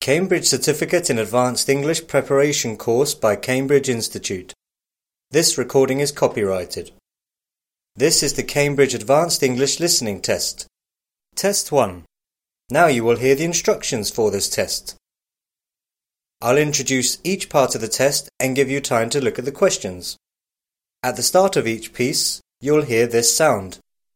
Cambridge Certificate in Advanced English Preparation course by Cambridge Institute. This recording is copyrighted. This is the Cambridge Advanced English Listening Test. Test 1. Now you will hear the instructions for this test. I'll introduce each part of the test and give you time to look at the questions. At the start of each piece, you'll hear this sound.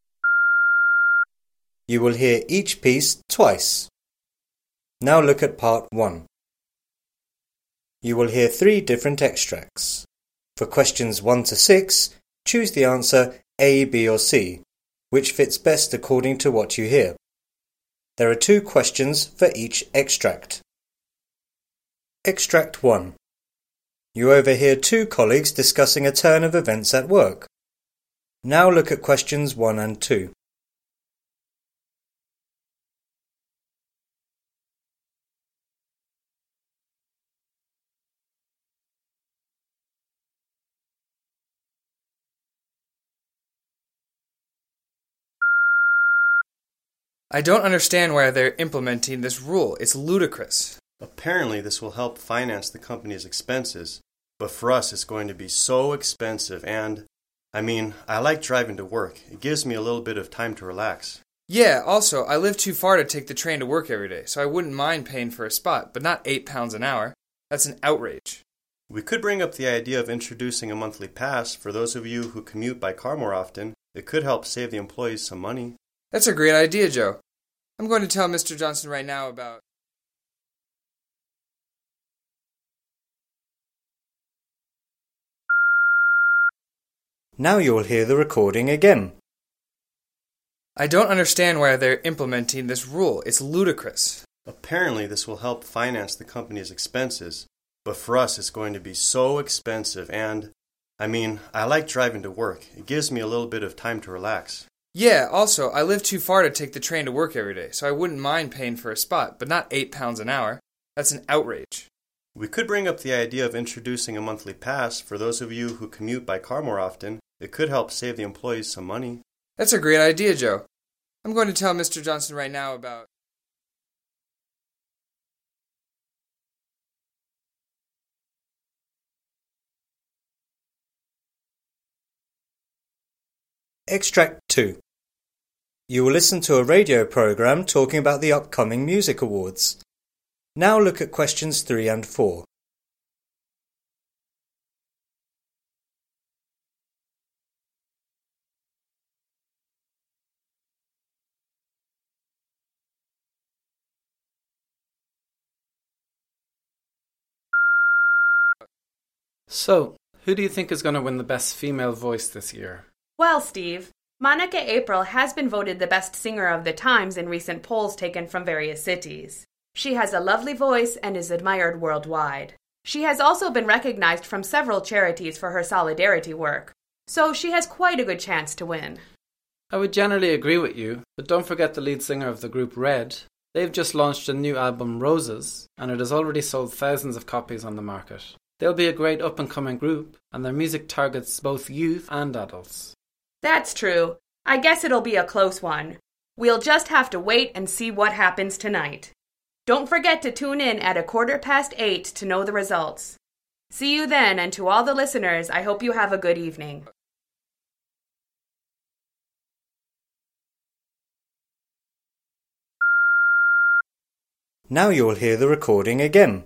You will hear each piece twice. Now look at part 1. You will hear 3 different extracts. For questions 1 to 6, choose the answer A, B or C, which fits best according to what you hear. There are 2 questions for each extract. Extract 1. You overhear 2 colleagues discussing a turn of events at work. Now look at questions 1 and 2. I don't understand why they're implementing this rule. It's ludicrous. Apparently this will help finance the company's expenses, but for us it's going to be so expensive and, I like driving to work. It gives me a little bit of time to relax. Yeah, also, I live too far to take the train to work every day, so I wouldn't mind paying for a spot, but not £8 an hour. That's an outrage. We could bring up the idea of introducing a monthly pass for those of you who commute by car more often. It could help save the employees some money. That's a great idea, Joe. I'm going to tell Mr. Johnson right now about... Now you'll hear the recording again. I don't understand why they're implementing this rule. It's ludicrous. Apparently this will help finance the company's expenses, but for us it's going to be so expensive and, I like driving to work. It gives me a little bit of time to relax. Yeah, also, I live too far to take the train to work every day, so I wouldn't mind paying for a spot, but not £8 an hour. That's an outrage. We could bring up the idea of introducing a monthly pass for those of you who commute by car more often. It could help save the employees some money. That's a great idea, Joe. I'm going to tell Mr. Johnson right now about... Extract 2. You will listen to a radio program talking about the upcoming music awards. Now look at questions 3 and 4. So, who do you think is going to win the Best Female Voice this year? Well, Steve, Monica April has been voted the best singer of the times in recent polls taken from various cities. She has a lovely voice and is admired worldwide. She has also been recognized from several charities for her solidarity work, so she has quite a good chance to win. I would generally agree with you, but don't forget the lead singer of the group Red. They've just launched a new album, Roses, and it has already sold thousands of copies on the market. They'll be a great up-and-coming group, and their music targets both youth and adults. That's true. I guess it'll be a close one. We'll just have to wait and see what happens tonight. Don't forget to tune in at 8:15 to know the results. See you then, and to all the listeners, I hope you have a good evening. Now you'll hear the recording again.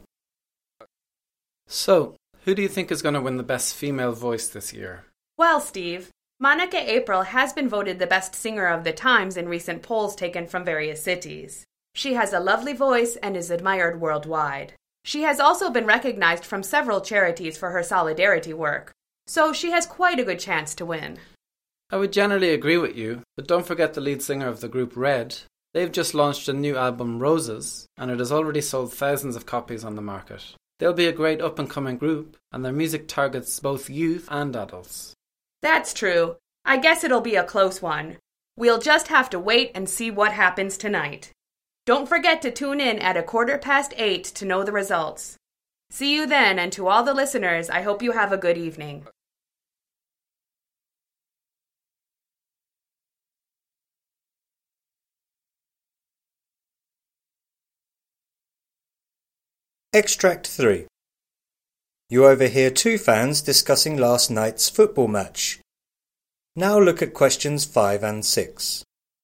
So, who do you think is going to win the Best Female Voice this year? Well, Steve, Monica April has been voted the best singer of the times in recent polls taken from various cities. She has a lovely voice and is admired worldwide. She has also been recognized from several charities for her solidarity work, so she has quite a good chance to win. I would generally agree with you, but don't forget the lead singer of the group Red. They've just launched a new album, Roses, and it has already sold thousands of copies on the market. They'll be a great up-and-coming group, and their music targets both youth and adults. That's true. I guess it'll be a close one. We'll just have to wait and see what happens tonight. Don't forget to tune in at 8:15 to know the results. See you then, and to all the listeners, I hope you have a good evening. Extract 3. You overhear two fans discussing last night's football match. Now look at questions 5 and 6.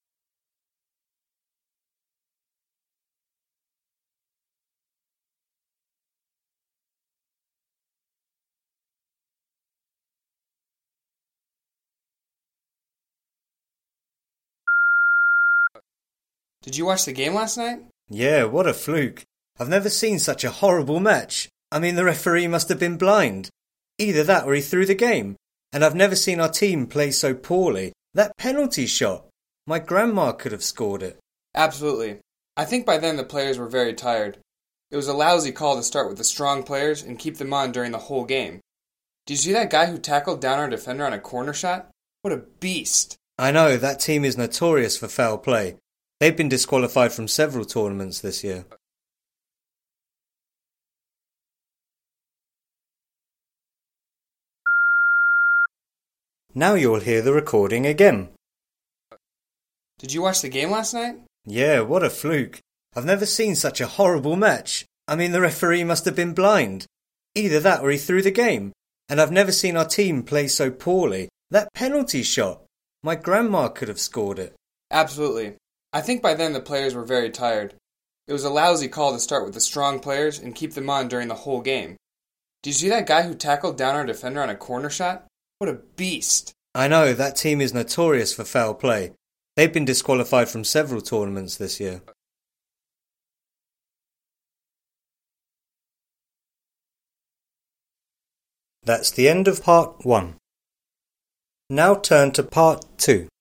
Did you watch the game last night? Yeah, what a fluke. I've never seen such a horrible match. I mean, the referee must have been blind. Either that or he threw the game. And I've never seen our team play so poorly. That penalty shot. My grandma could have scored it. Absolutely. I think by then the players were very tired. It was a lousy call to start with the strong players and keep them on during the whole game. Did you see that guy who tackled down our defender on a corner shot? What a beast. I know, that team is notorious for foul play. They've been disqualified from several tournaments this year. Now you'll hear the recording again. Did you watch the game last night? Yeah, what a fluke. I've never seen such a horrible match. I mean, the referee must have been blind. Either that or he threw the game. And I've never seen our team play so poorly. That penalty shot. My grandma could have scored it. Absolutely. I think by then the players were very tired. It was a lousy call to start with the strong players and keep them on during the whole game. Did you see that guy who tackled down our defender on a corner shot? What a beast. I know, that team is notorious for foul play. They've been disqualified from several tournaments this year. That's the end of part 1. Now turn to part 2.